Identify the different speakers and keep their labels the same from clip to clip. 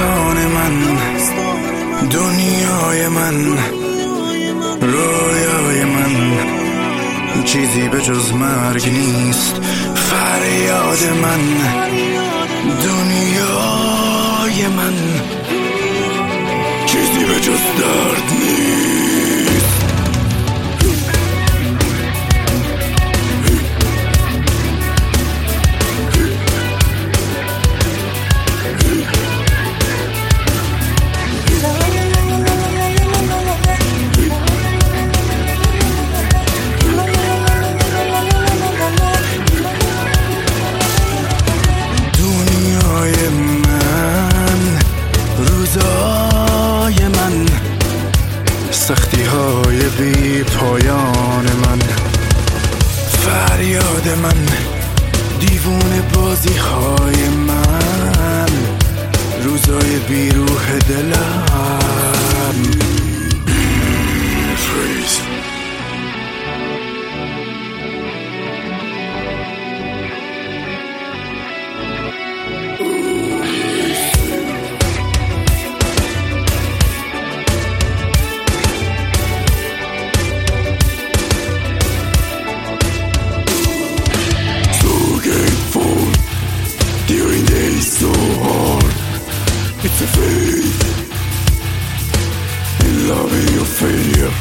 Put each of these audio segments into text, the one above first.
Speaker 1: داستان من، دنیای من، رویای من، چیزی به جز مرگ نیست. فریاد من، دنیای من، چیزی به جز درد نیست. روزای من، سختی های بی پایان من، فریاد من، دیوونه بازی های من، روزای بی روح دلم. During days so hard, it's a faith in loving your failure.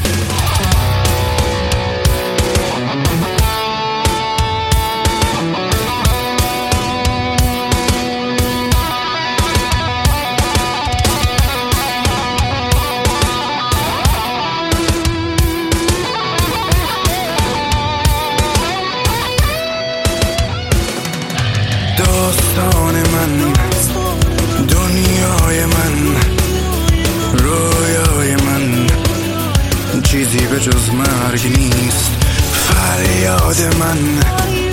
Speaker 1: داستان من، دنیای من، رویای من، چیزی به جز مرگ نیست. فریاد من،